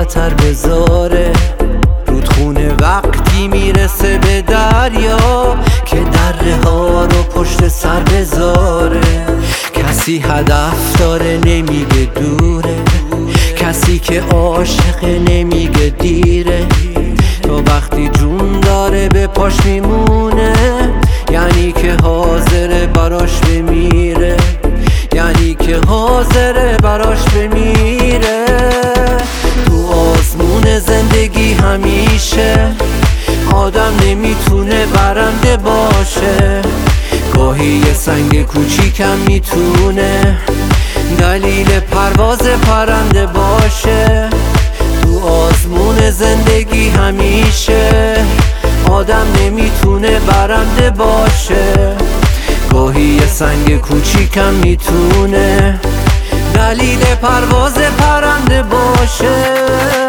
خطر بذاره. رودخونه وقتی میرسه به دریا که دره ها رو پشت سر بذاره. کسی هدف داره نمیگه دوره، کسی که عاشقه نمیگه دیره. تو وقتی جون داره به پاش میمونه، یعنی که حاضره براش بمیره، یعنی که حاضره براش بمیره. تو آسمون زندگی همیشه آدم نمیتونه برنده باشه. گاهی یه سنگ کوچیکم میتونه دلیل پرواز پرنده باشه. تو آسمون زندگی همیشه آدم نمیتونه برنده باشه. گاهی یه سنگ کوچیکم میتونه دلیل پرواز پرنده باشه.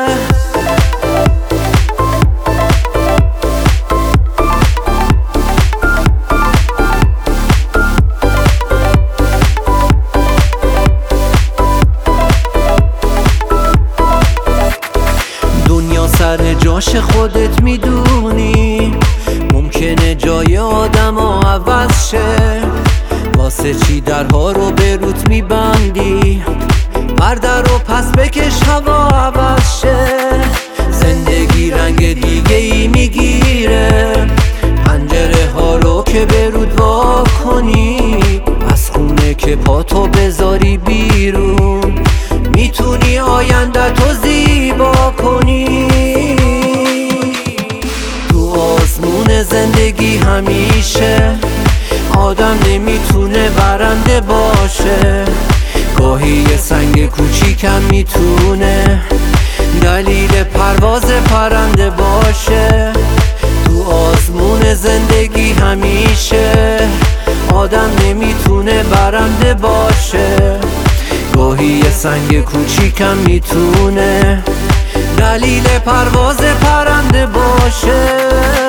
دنیا سر جاش خودت میدونی، ممکنه جای آدم ها عوض شه. واسه چی درها رو به روت میبندی؟ پرده رو پس بکش هوا عوض شه. زندگی رنگ دیگه ای میگیره، پنجره ها رو که به رود وا کنی. از خونه که پاتو بذاری بیرون، میتونی آینده تو زیبا کنی. تو آسمون زندگی همیشه آدم نمیتونه برنده باشه. گاهی یه سنگ کوچیکم میتونه دلیل پرواز پرنده باشه. تو آسمون زندگی همیشه آدم نمیتونه برنده باشه. گاهی یه سنگ کوچیکم میتونه دلیل پرواز پرنده باشه.